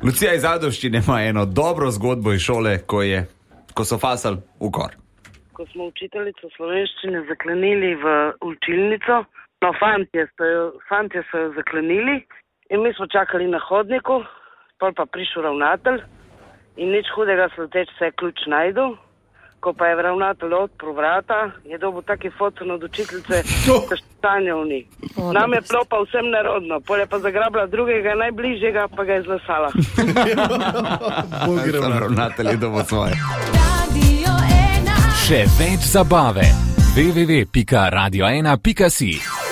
Lucija iz Ajdovščine ima eno dobro zgodbo iz šole, ko so fasali v kor. Ko smo učiteljico slovenščine zaklenili v učilnico, no fantje so jo zaklenili in mi smo čakali na hodniku, pol pa prišel ravnatelj in nič hudega, sledeč se je ključ najdel. Ko pa je ravnatelj odprl vrata, je dobil taki foton od učiteljice, da štanjev ni. Nam je bilo pa vsem narodno, pol je pa zagrabila drugega najbližjega, pa ga je zlasala. Ravnatelj je dobil svoje. Še več zabave. www.radio1.si